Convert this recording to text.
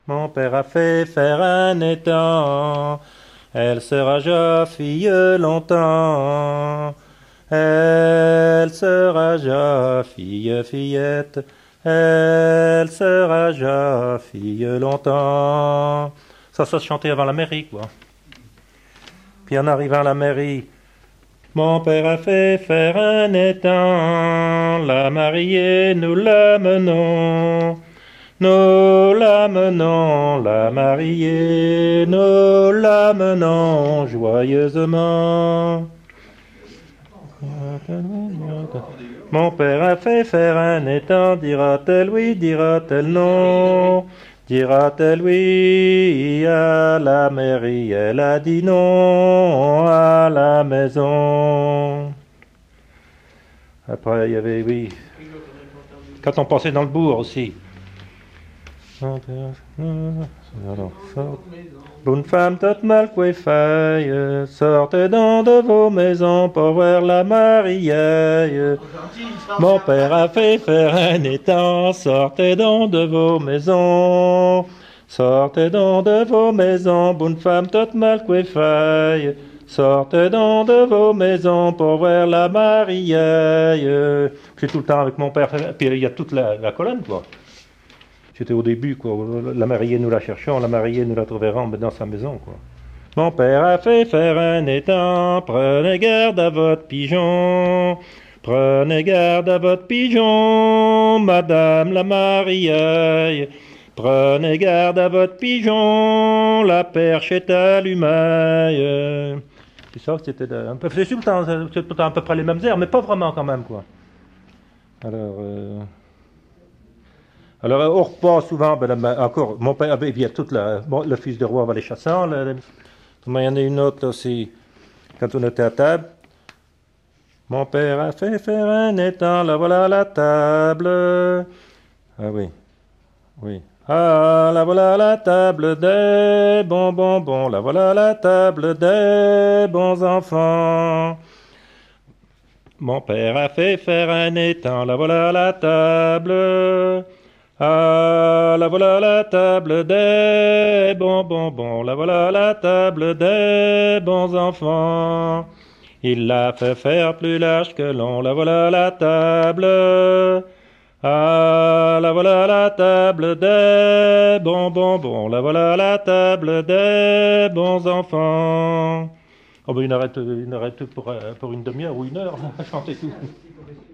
Mon père a fait faire un étang, elle sera ja-fille longtemps. Elle sera ja-fille, fillette, elle sera ja-fille longtemps. Ça se chantait avant la mairie, quoi. Puis en arrivant à la mairie, mon père a fait faire un étang, la mariée nous l'amenons. Nous l'amenons, la mariée, nous l'amenons joyeusement. Mon père a fait faire un étang, dira-t-elle oui, dira-t-elle non? Dira-t-elle oui à la mairie, elle a dit non à la maison. Après, il y avait, oui, quand on passait dans le bourg aussi. Alors, bonne femme toute mal coiffée, sortez donc de vos maisons pour voir la mariée. Mon père a fait faire un étang, sortez donc de vos maisons. Sortez donc de vos maisons, bonne femme toute mal coiffée. Sortez donc de vos maisons pour voir la mariée. Puis tout le temps avec mon père, puis il y a toute la colonne, quoi. C'était au début, quoi. La mariée, nous la cherchons, la mariée, nous la trouverons dans sa maison, quoi. Mon père a fait faire un étang, prenez garde à votre pigeon. Prenez garde à votre pigeon, madame la mariée. Prenez garde à votre pigeon, la perche est allumée. C'est ça, c'était un peu... C'est tout le temps à peu près les mêmes airs, mais pas vraiment quand même, quoi. Alors, au repas, souvent, encore, mon père, il y a le fils du roi va les chasser. Il y en a une autre aussi, quand on était à table. Mon père a fait faire un étang, la voilà la table. Ah oui, oui. Ah, la voilà la table des bons bonbons, la voilà la table des bons enfants. Mon père a fait faire un étang, la voilà la table. Ah, la voilà la table des bons bonbons, la voilà la table des bons enfants. Il l'a fait faire plus large que long, la voilà la table. Ah, la voilà la table des bons bonbons, la voilà la table des bons enfants. Oh ben il arrête pour une demi-heure ou une heure à chanter tout.